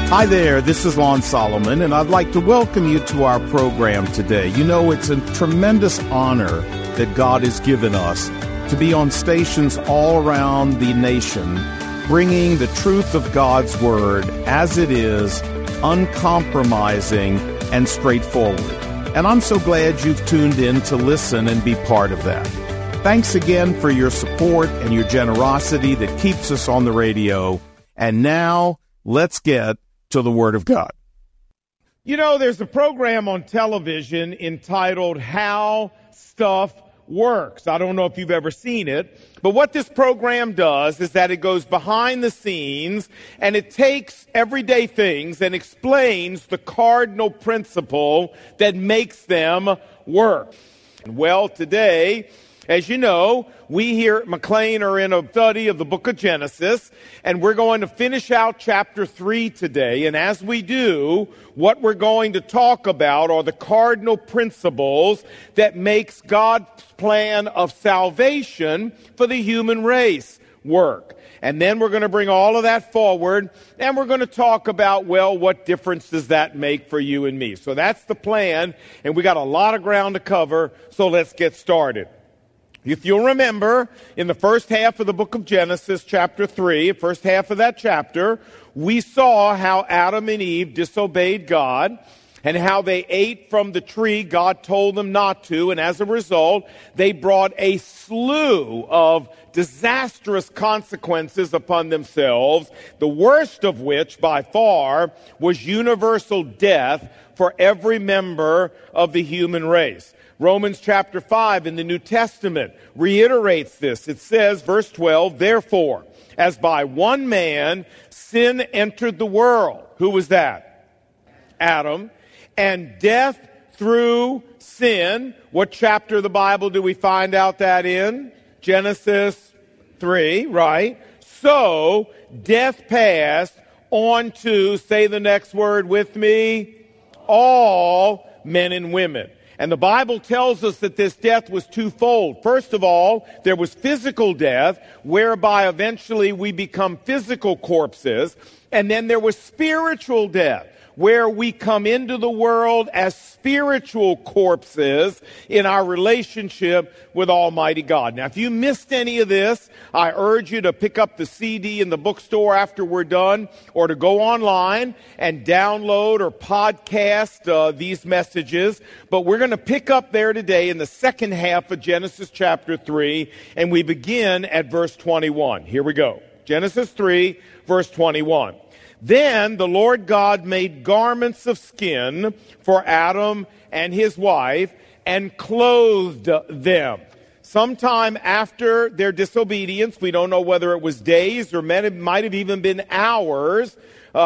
Hi there, this is Lon Solomon, and I'd like to welcome you to our program today. You know, it's a tremendous honor that God has given us to be on stations all around the nation, bringing the truth of God's Word as it is, uncompromising and straightforward. And I'm so glad you've tuned in to listen and be part of that. Thanks again for your support and your generosity that keeps us on the radio. And now, let's get to the Word of God. You know, there's a program on television entitled How Stuff Works. I don't know if you've ever seen it, but what this program does is that it goes behind the scenes and it takes everyday things and explains the cardinal principle that makes them work. Well, today, as you know, we here at McLean are in a study of the book of Genesis, and we're going to finish out chapter 3 today. And as we do, what we're going to talk about are the cardinal principles that makes God's plan of salvation for the human race work. And then we're going to bring all of that forward, and we're going to talk about, well, what difference does that make for you and me? So that's the plan, and we got a lot of ground to cover, so let's get started. If you'll remember, in the first half of the book of Genesis, chapter 3, first half of that chapter, we saw how Adam and Eve disobeyed God and how they ate from the tree God told them not to, and as a result, they brought a slew of disastrous consequences upon themselves, the worst of which, by far, was universal death for every member of the human race. Romans chapter 5 in the New Testament reiterates this. It says, verse 12, therefore, as by one man sin entered the world. Who was that? Adam. And death through sin. What chapter of the Bible do we find out that in? Genesis 3, right? So, death passed on to, say the next word with me, all men and women. And the Bible tells us that this death was twofold. First of all, there was physical death, whereby eventually we become physical corpses. And then there was spiritual death, where we come into the world as spiritual corpses in our relationship with Almighty God. Now, if you missed any of this, I urge you to pick up the CD in the bookstore after we're done, or to go online and download or podcast these messages. But we're going to pick up there today in the second half of Genesis chapter 3, and we begin at verse 21. Here we go. Genesis 3, verse 21. Then the Lord God made garments of skin for Adam and his wife and clothed them. Sometime after their disobedience, we don't know whether it was days or might have even been hours,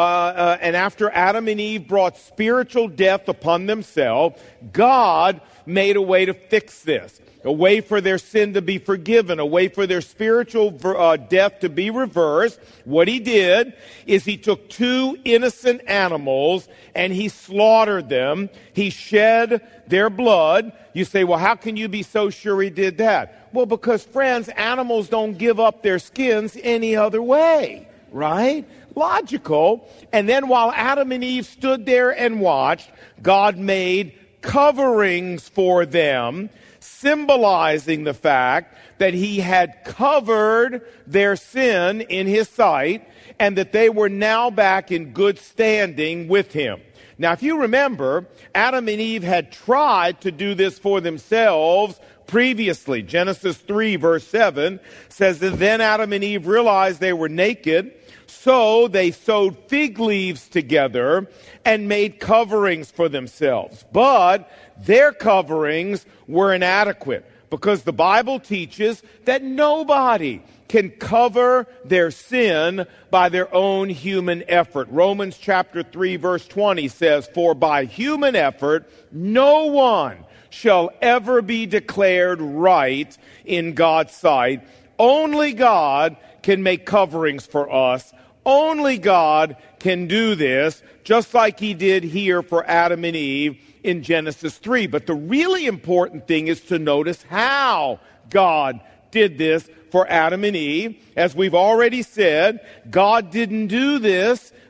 and after Adam and Eve brought spiritual death upon themselves, God made a way to fix this. A way for their sin to be forgiven, a way for their spiritual death to be reversed. What he did is he took two innocent animals and he slaughtered them. He shed their blood. You say, well, how can you be so sure he did that? Well, because, friends, animals don't give up their skins any other way, right? Logical. And then while Adam and Eve stood there and watched, God made coverings for them, symbolizing the fact that he had covered their sin in his sight and that they were now back in good standing with him. Now, if you remember, Adam and Eve had tried to do this for themselves previously. Genesis 3, verse 7 says that then Adam and Eve realized they were naked, so they sewed fig leaves together and made coverings for themselves. But their coverings were inadequate because the Bible teaches that nobody can cover their sin by their own human effort. Romans chapter 3, verse 20 says, for by human effort, no one shall ever be declared right in God's sight. Only God can make coverings for us. Only God can do this, just like he did here for Adam and Eve in Genesis 3. But the really important thing is to notice how God did this for Adam and Eve. As we've already said, God didn't do this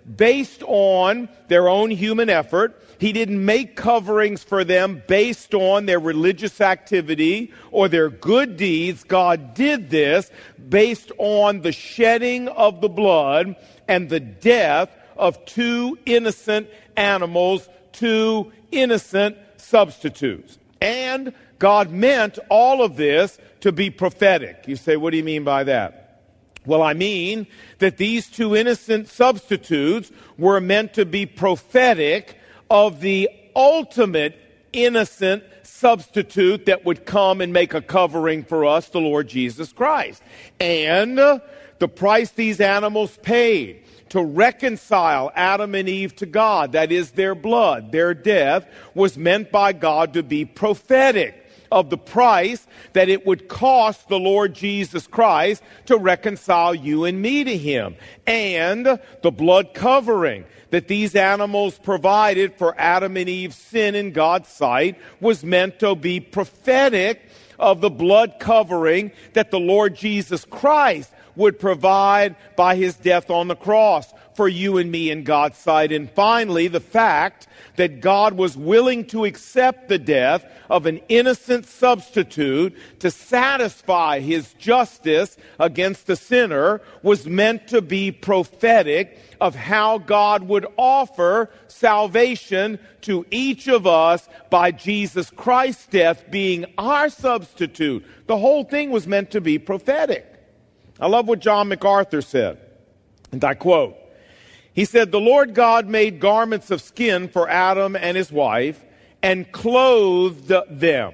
based on their own human effort. He didn't make coverings for them based on their religious activity or their good deeds. God did this based on the shedding of the blood and the death of two innocent animals, two innocent substitutes. And God meant all of this to be prophetic. You say, what do you mean by that? Well, I mean that these two innocent substitutes were meant to be prophetic of the ultimate innocent substitute that would come and make a covering for us, the Lord Jesus Christ. And the price these animals paid to reconcile Adam and Eve to God, that is their blood, their death, was meant by God to be prophetic of the price that it would cost the Lord Jesus Christ to reconcile you and me to Him. And the blood covering that these animals provided for Adam and Eve's sin in God's sight was meant to be prophetic of the blood covering that the Lord Jesus Christ would provide by His death on the cross for you and me in God's sight. And finally, the fact that God was willing to accept the death of an innocent substitute to satisfy His justice against the sinner was meant to be prophetic of how God would offer salvation to each of us by Jesus Christ's death being our substitute. The whole thing was meant to be prophetic. I love what John MacArthur said, and I quote, he said, "The Lord God made garments of skin for Adam and his wife and clothed them.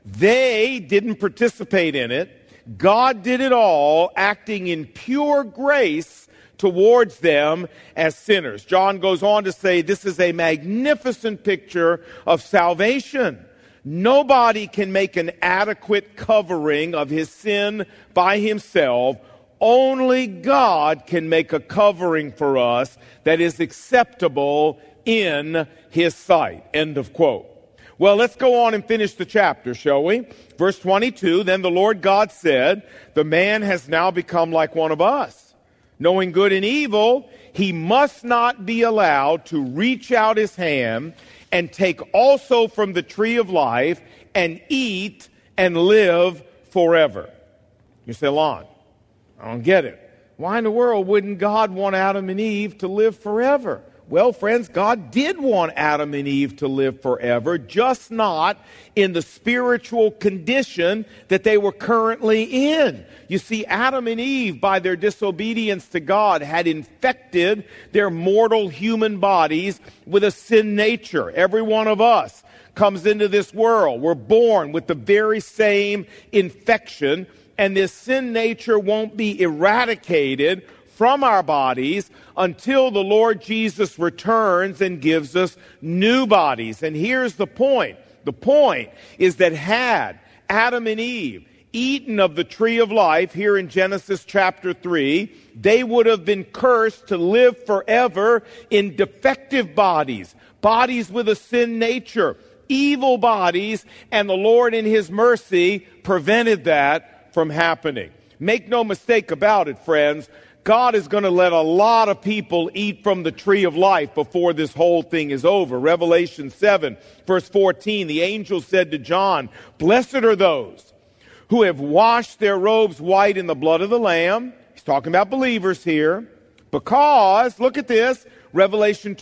They didn't participate in it. God did it all, acting in pure grace towards them as sinners." John goes on to say this is a magnificent picture of salvation. Nobody can make an adequate covering of his sin by himself. Only God can make a covering for us that is acceptable in His sight. End of quote. Well, let's go on and finish the chapter, shall we? Verse 22, "Then the Lord God said, the man has now become like one of us, knowing good and evil. He must not be allowed to reach out his hand and take also from the tree of life and eat and live forever." You say, Lon, I don't get it. Why in the world wouldn't God want Adam and Eve to live forever? Well, friends, God did want Adam and Eve to live forever, just not in the spiritual condition that they were currently in. You see, Adam and Eve, by their disobedience to God, had infected their mortal human bodies with a sin nature. Every one of us comes into this world. We're born with the very same infection, and this sin nature won't be eradicated from our bodies until the Lord Jesus returns and gives us new bodies. And here's the point. The point is that had Adam and Eve eaten of the tree of life here in Genesis chapter 3, they would have been cursed to live forever in defective bodies, bodies with a sin nature, evil bodies, and the Lord in His mercy prevented that from happening. Make no mistake about it, friends. God is going to let a lot of people eat from the tree of life before this whole thing is over. Revelation 7, verse 14, the angel said to John, "Blessed are those who have washed their robes white in the blood of the Lamb." He's talking about believers here. Because, look at this, Revelation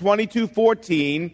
22:14,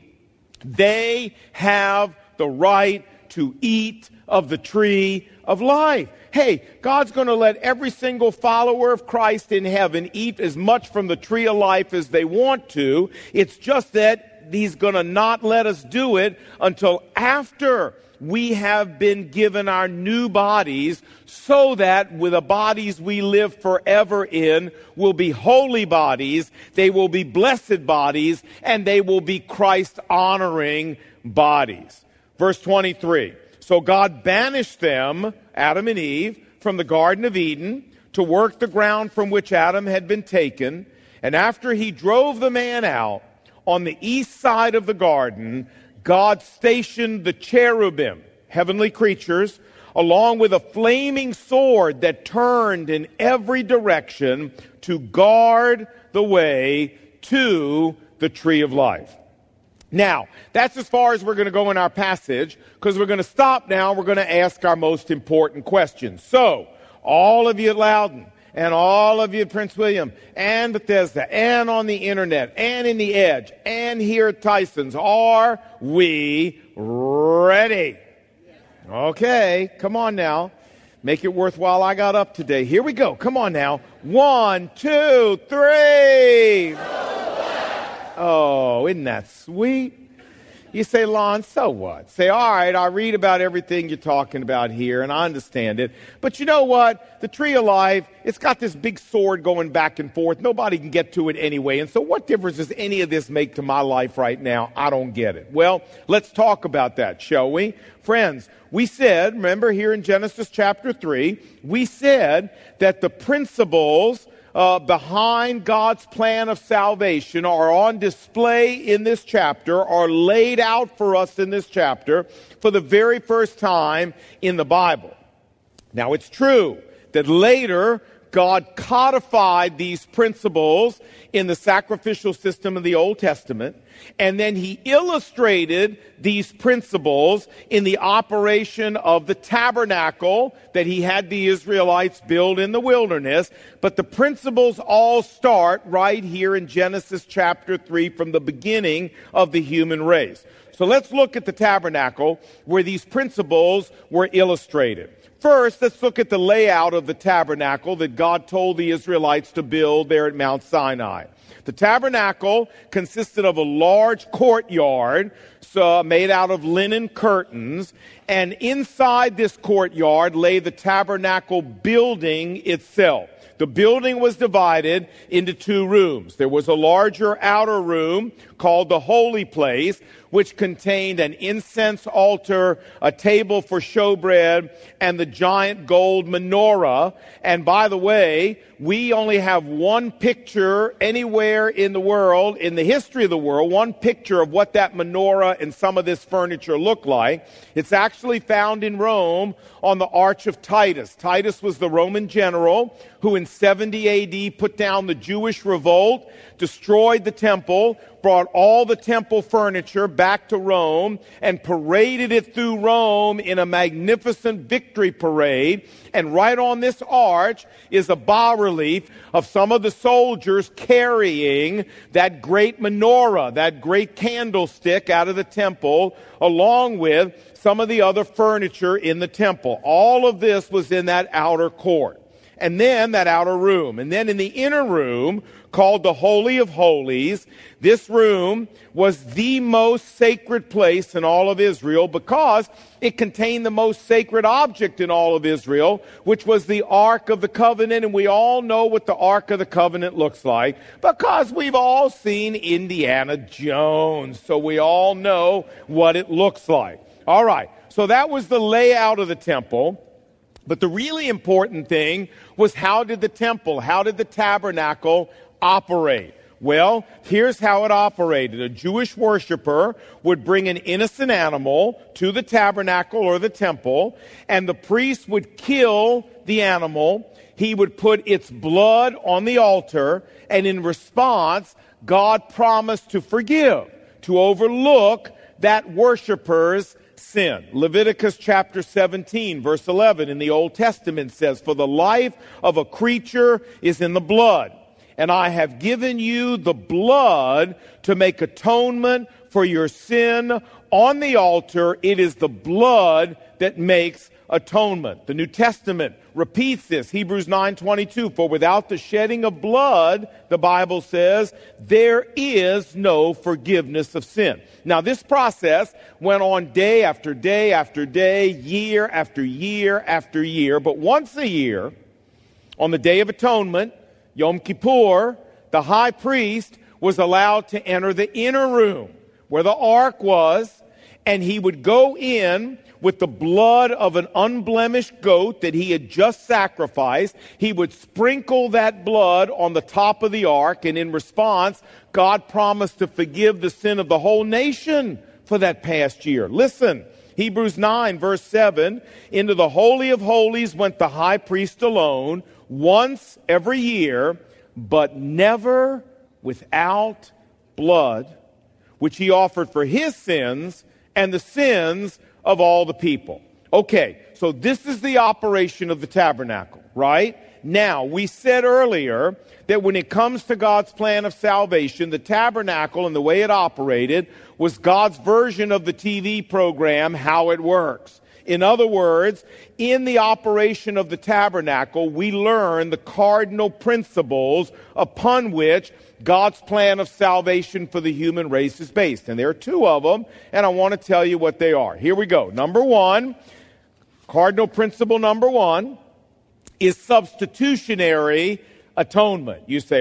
they have the right to eat of the tree of life. Hey, God's going to let every single follower of Christ in heaven eat as much from the tree of life as they want to. It's just that He's going to not let us do it until after we have been given our new bodies, so that with the bodies we live forever in will be holy bodies, they will be blessed bodies, and they will be Christ-honoring bodies. Verse 23, "So God banished them," Adam and Eve, "from the Garden of Eden to work the ground from which Adam had been taken. And after He drove the man out, on the east side of the garden, God stationed the cherubim," heavenly creatures, "along with a flaming sword that turned in every direction to guard the way to the tree of life. Now, that's as far as we're going to go in our passage, because we're going to stop now and we're going to ask our most important questions. So, all of you at Loudon, and all of you at Prince William, and Bethesda, and on the internet, and in the Edge, and here at Tyson's, are we ready? Okay, come on now. Make it worthwhile I got up today. Here we go. Come on now. 1, 2, 3. Oh, isn't that sweet? You say, Lon, so what? Say, all right, I read about everything you're talking about here, and I understand it. But you know what? The tree of life, it's got this big sword going back and forth. Nobody can get to it anyway. And so what difference does any of this make to my life right now? I don't get it. Well, let's talk about that, shall we? Friends, we said, remember here in Genesis chapter 3, we said that the principles behind God's plan of salvation are on display in this chapter, are laid out for us in this chapter for the very first time in the Bible. Now, it's true that later God codified these principles in the sacrificial system of the Old Testament, and then he illustrated these principles in the operation of the tabernacle that he had the Israelites build in the wilderness. But the principles all start right here in Genesis chapter 3 from the beginning of the human race. So let's look at the tabernacle where these principles were illustrated. First, let's look at the layout of the tabernacle that God told the Israelites to build there at Mount Sinai. The tabernacle consisted of a large courtyard made out of linen curtains, and inside this courtyard lay the tabernacle building itself. The building was divided into 2 rooms. There was a larger outer room called the Holy Place, which contained an incense altar, a table for showbread, and the giant gold menorah. And by the way, we only have one picture anywhere in the world, in the history of the world, one picture of what that menorah and some of this furniture looked like. It's actually found in Rome on the Arch of Titus. Titus was the Roman general who in 70 A.D. put down the Jewish revolt, destroyed the temple, brought all the temple furniture back to Rome, and paraded it through Rome in a magnificent victory parade. And right on this arch is a bas-relief of some of the soldiers carrying that great menorah, that great candlestick out of the temple, along with some of the other furniture in the temple. All of this was in that outer court. And then that outer room. And then in the inner room, called the Holy of Holies, this room was the most sacred place in all of Israel because it contained the most sacred object in all of Israel, which was the Ark of the Covenant. And we all know what the Ark of the Covenant looks like because we've all seen Indiana Jones. So we all know what it looks like. All right, so that was the layout of the temple. But the really important thing was how did the tabernacle operate? Well, here's how it operated. A Jewish worshiper would bring an innocent animal to the tabernacle or the temple, and the priest would kill the animal. He would put its blood on the altar, and in response, God promised to forgive, to overlook that worshiper's sin. Leviticus chapter 17, verse 11 in the Old Testament says, "For the life of a creature is in the blood, and I have given you the blood to make atonement for your sin on the altar. It is the blood that makes atonement." The New Testament repeats this, Hebrews 9:22, "For without the shedding of blood," the Bible says, "there is no forgiveness of sin." Now this process went on day after day after day, year after year after year, but once a year, on the Day of Atonement, Yom Kippur, the high priest was allowed to enter the inner room where the ark was, and he would go in with the blood of an unblemished goat that he had just sacrificed. He would sprinkle that blood on the top of the ark, and in response, God promised to forgive the sin of the whole nation for that past year. Listen, Hebrews 9, verse 7, "Into the Holy of Holies went the high priest alone, once every year, but never without blood, which he offered for his sins and the sins of all the people. Okay, so this is the operation of the tabernacle, right? Now, we said earlier that when it comes to God's plan of salvation, the tabernacle and the way it operated was God's version of the TV program, How It Works. In other words, in the operation of the tabernacle, we learn the cardinal principles upon which God's plan of salvation for the human race is based. And there are two of them, and I want to tell you what they are. Here we go. Number one, cardinal principle number one is substitutionary atonement. You say,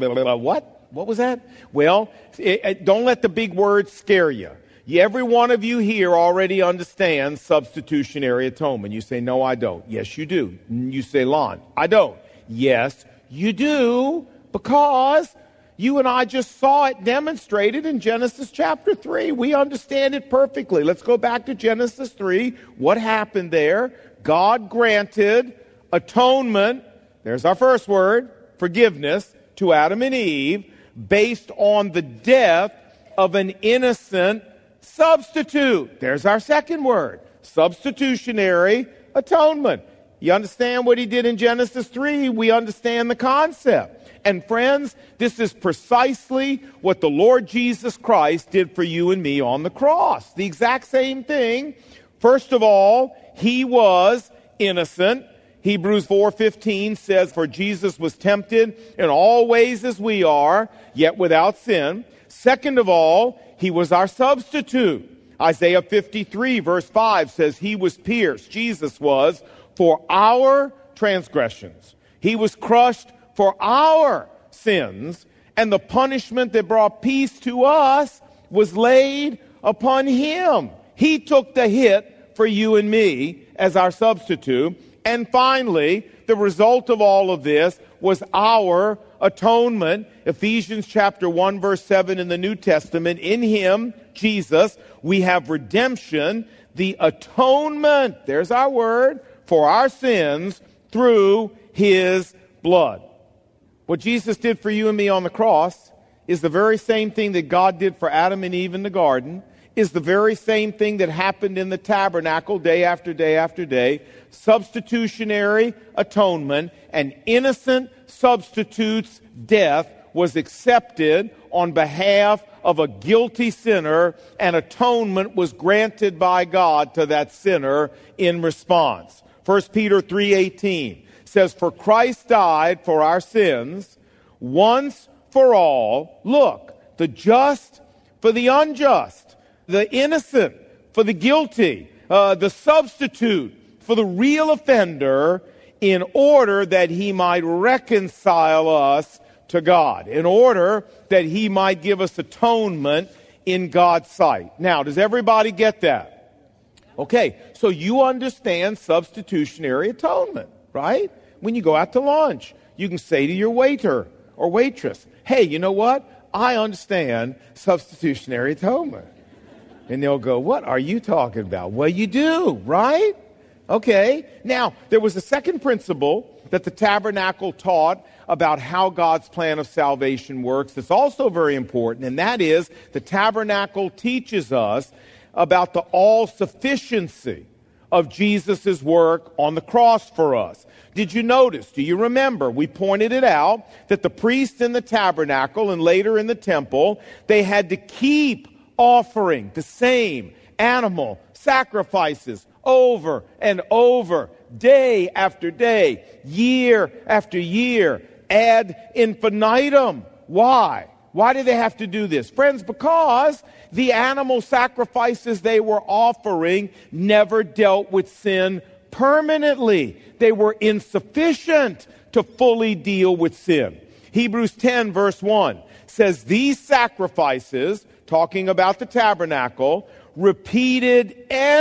what? What was that? Well, don't let the big words scare you. Every one of you here already understands substitutionary atonement. You say, no, I don't. Yes, you do. You say, Lon, I don't. Yes, you do, because you and I just saw it demonstrated in Genesis chapter 3. We understand it perfectly. Let's go back to Genesis 3. What happened there? God granted atonement, there's our first word, forgiveness, to Adam and Eve, based on the death of an innocent substitute. There's our second word, substitutionary atonement. You understand what he did in Genesis 3? We understand the concept. And friends, this is precisely what the Lord Jesus Christ did for you and me on the cross. The exact same thing. First of all, he was innocent. Hebrews 4:15 says, for Jesus was tempted in all ways as we are, yet without sin. Second of all, he was our substitute. Isaiah 53 verse 5 says he was pierced, Jesus was, for our transgressions. He was crushed for our sins, and the punishment that brought peace to us was laid upon him. He took the hit for you and me as our substitute. And finally, the result of all of this was our atonement. Ephesians chapter 1 verse 7 in the New Testament, in him, Jesus, we have redemption, the atonement, there's our word, for our sins through his blood. What Jesus did for you and me on the cross is the very same thing that God did for Adam and Eve in the garden, is the very same thing that happened in the tabernacle day after day after day. Substitutionary atonement, an innocent substitute's death was accepted on behalf of a guilty sinner, and atonement was granted by God to that sinner in response. 1 Peter 3:18 says, for Christ died for our sins once for all. Look, the just for the unjust, the innocent for the guilty, the substitute for the real offender, in order that he might reconcile us to God, in order that he might give us atonement in God's sight. Now, does everybody get that? Okay, so you understand substitutionary atonement, right? When you go out to lunch, you can say to your waiter or waitress, hey, you know what? I understand substitutionary atonement. And they'll go, what are you talking about? Well, you do, right? Okay. Now, there was a second principle that the tabernacle taught about how God's plan of salvation works. That's also very important, and that is the tabernacle teaches us about the all-sufficiency of Jesus' work on the cross for us. Did you notice, do you remember, we pointed it out, that the priests in the tabernacle and later in the temple, they had to keep offering the same animal sacrifices over and over, day after day, year after year, ad infinitum. Why? Why do they have to do this? Friends, because the animal sacrifices they were offering never dealt with sin permanently. They were insufficient to fully deal with sin. Hebrews 10 verse 1 says, these sacrifices, talking about the tabernacle, repeated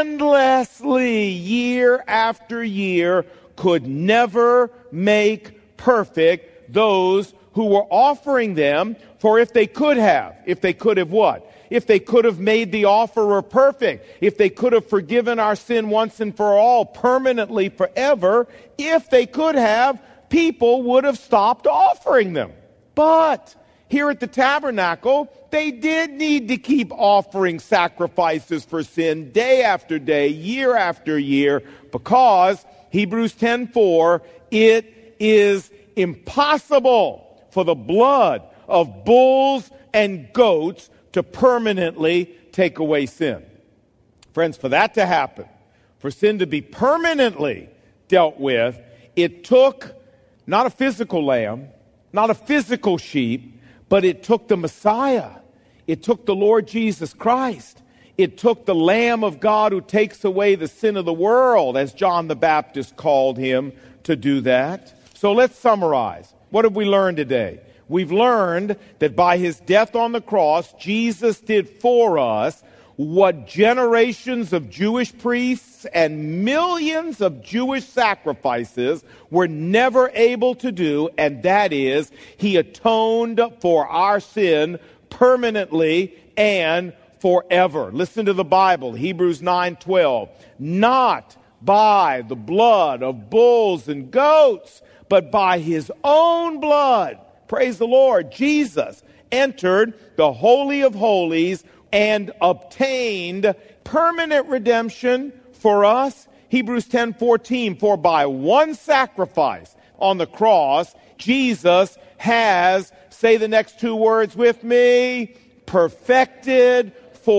endlessly year after year, could never make perfect those who were offering them. For if they could have what? If they could have made the offerer perfect, if they could have forgiven our sin once and for all, permanently, forever, if they could have, people would have stopped offering them. But here at the tabernacle, they did need to keep offering sacrifices for sin day after day, year after year, because Hebrews 10:4, it is impossible for the blood of bulls and goats to permanently take away sin. Friends, for that to happen, for sin to be permanently dealt with, it took not a physical lamb, not a physical sheep, but it took the Messiah. It took the Lord Jesus Christ. It took the Lamb of God who takes away the sin of the world, as John the Baptist called him, to do that. So let's summarize. What have we learned today? We've learned that by his death on the cross, Jesus did for us what generations of Jewish priests and millions of Jewish sacrifices were never able to do, and that is, he atoned for our sin permanently and forever. Listen to the Bible, Hebrews 9:12. Not by the blood of bulls and goats, but by his own blood. Praise the Lord. Jesus entered the Holy of Holies and obtained permanent redemption for us. Hebrews 10:14, for by one sacrifice on the cross, Jesus has, say the next two words with me, perfected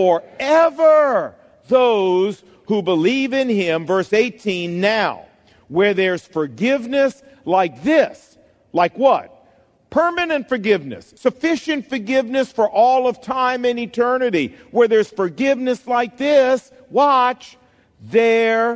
forever those who believe in him. Verse 18, now, where there's forgiveness like this, like what? Permanent forgiveness, sufficient forgiveness for all of time and eternity. Where there's forgiveness like this, watch, there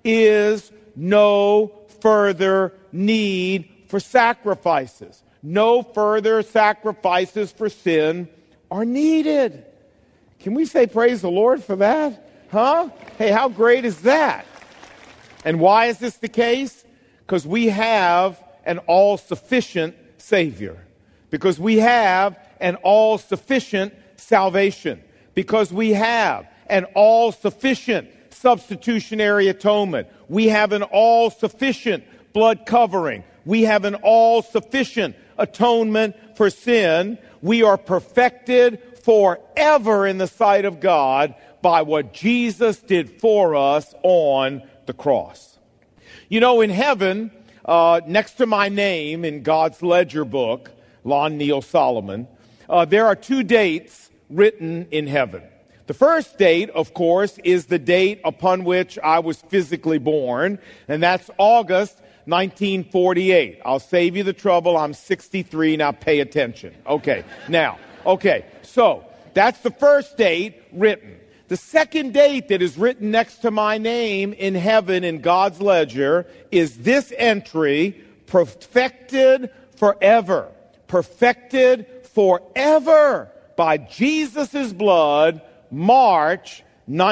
is no further need for sacrifices. No further sacrifices for sin are needed. Can we say praise the Lord for that? Huh? Hey, how great is that? And why is this the case? Because we have an all-sufficient Savior. Because we have an all-sufficient salvation. Because we have an all-sufficient substitutionary atonement. We have an all-sufficient blood covering. We have an all-sufficient atonement for sin. We are perfected forever in the sight of God by what Jesus did for us on the cross. You know, in heaven, next to my name in God's ledger book, Lon Neal Solomon, there are two dates written in heaven. The first date, of course, is the date upon which I was physically born, and that's August 1948. I'll save you the trouble. I'm 63. Now pay attention. Okay. So that's the first date written. The second date that is written next to my name in heaven in God's ledger is this entry, perfected forever. Perfected forever by Jesus' blood, March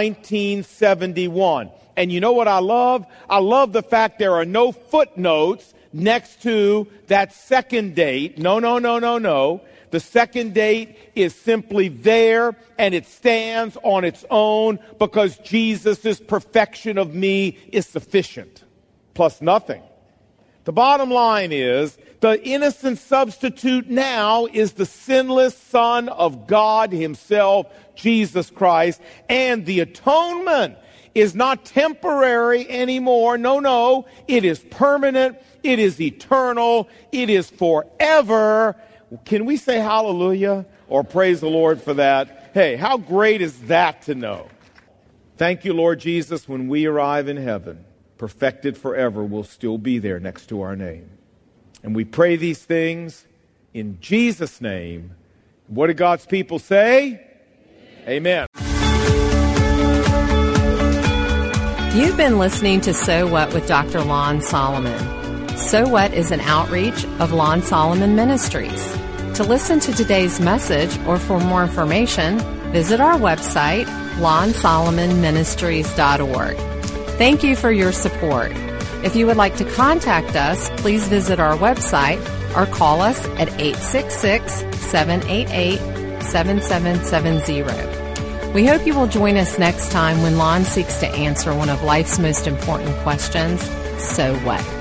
1971. And you know what I love? I love the fact there are no footnotes next to that second date. No. The second date is simply there, and it stands on its own because Jesus' perfection of me is sufficient, plus nothing. The bottom line is, the innocent substitute now is the sinless Son of God himself, Jesus Christ, and the atonement is not temporary anymore. No, it is permanent, it is eternal, it is forever. Can we say hallelujah or praise the Lord for that? Hey, how great is that to know? Thank you, Lord Jesus, when we arrive in heaven, perfected forever, will still be there next to our name. And we pray these things in Jesus' name. What did God's people say? Amen. You've been listening to So What with Dr. Lon Solomon. So What is an outreach of Lon Solomon Ministries. To listen to today's message or for more information, visit our website, lonsolomonministries.org. Thank you for your support. If you would like to contact us, please visit our website or call us at 866-788-7770. We hope you will join us next time when Lon seeks to answer one of life's most important questions, so what?